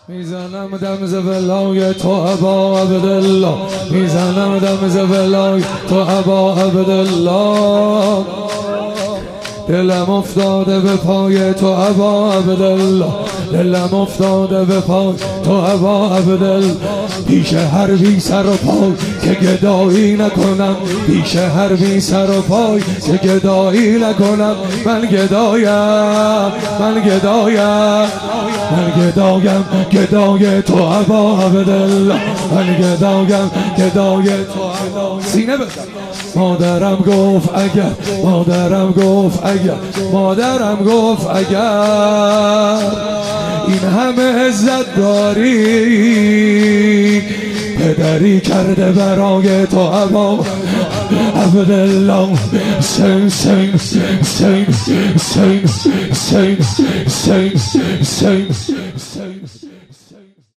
میزنم دم ز ولای تو ابا عبدالله، میزنم دم ز ولای تو ابا عبدالله. دلم افتاده به پای تو ابا عبدالله، دلم افتاده به پای تو ابا عبدالله. پیش هر بی سر و پای که گدایی نکنم، پیش هر بی سر و پای که گدایی نکنم. من گدایم، من گدایم، من گدایم، گدای تو ابا عبدالله، من گدایم، گدای تو ابا. سینه بزن. مادرم گفت اگر، مادرم گفت اگر، مادرم گفت اگر این همه عزت داری، پدری کرده برای تو ابا عبدالله. سین سین سین سین سین سین سین سین.